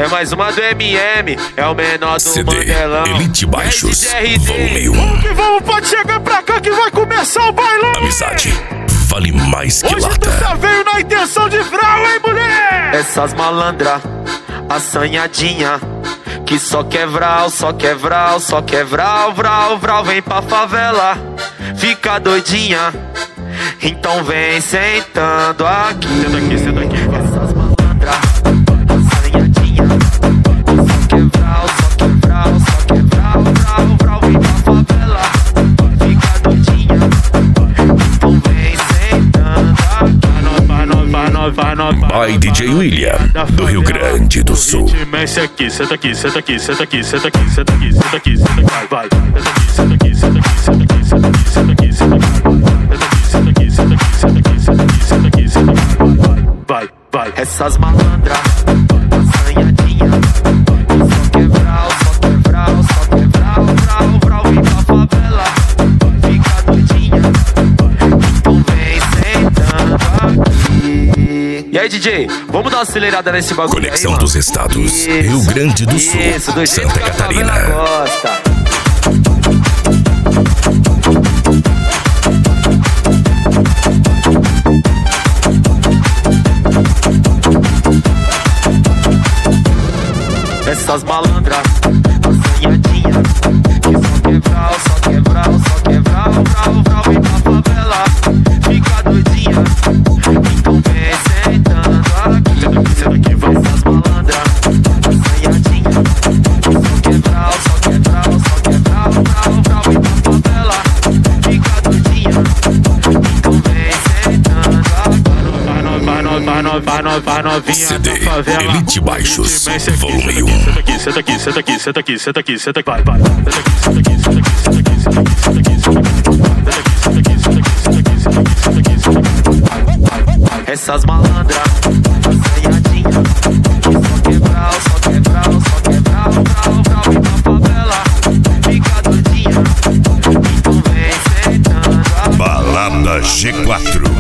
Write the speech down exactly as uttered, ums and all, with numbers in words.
É mais uma do M M, é o menor do C D Mandelão. Elite Baixos, R D. volume um. Vamos que vamos, pode chegar pra cá que vai começar o bailão. Amizade vale mais que Hoje tu lata. já veio na intenção de vral, hein, mulher? Essas malandra, assanhadinha, que só quer vral, só quer vral, só quer vral, vral, vral. Vem pra favela, fica doidinha, então vem sentando aqui. Senta aqui, senta aqui, vai. Essas malandra, assanhadinha, que só quer vral, só quer vral, só quer vral, vral, vral. Vem pra favela, fica doidinha, então vem sentando aqui. Vai, nós, vai, nós, vai, nós, vai. By D J William, do Rio Grande do Sul. Mexe aqui, senta aqui, senta aqui, senta aqui, senta aqui, senta aqui, senta aqui, senta aqui, vai, vai. Senta aqui, senta aqui, senta aqui, senta aqui, senta aqui, senta aqui, senta aqui, senta aqui, senta aqui, senta aqui, senta aqui, senta aqui, vai, vai, vai. Essas malandra, assanhadinha, que só quer vral, só quer vral, só quer vral, vral, vral. Vem pra favela, fica doidinha, então vem sentando aqui. E aí, D J, vamos dar uma acelerada nesse bagulho. Conexão aí, dos mano? Estados, Isso, Rio Grande do Sul, isso, do jeito Santa que a favela Catarina. gosta. Essas malandra, assanhadinha, que só quer vral, só quer vral, só quer vral, vral, vral. Vem pra favela, fica doidinha, então vem sentando aqui. Senta aqui, senta aqui, vai. Essas malandra, assanhadinha, que só quer vral, só quer vral, só quer vral, vral, vral. Vem pra favela, fica doidinha, então vem sentando aqui. Vai, nós, vai, nós, vai, nós, vai, nós, vai, novinha C D da favela. Elite Baixos, Mexe aqui, volume um. senta aqui, senta aqui, senta aqui, senta aqui, senta aqui, senta aqui, vai, vai. Senta aqui, senta aqui, senta aqui, senta aqui, senta aqui, senta aqui, senta aqui, senta aqui, senta aqui, senta aqui, senta aqui, senta aqui, senta aqui, vai, vai, vai. Essas malandra, assanhadinha, que só quer vral, só quer vral, só quer vral, vral, vral. Vem pra favela, fica doidinha, então vem sentando aqui. Balada G quatro.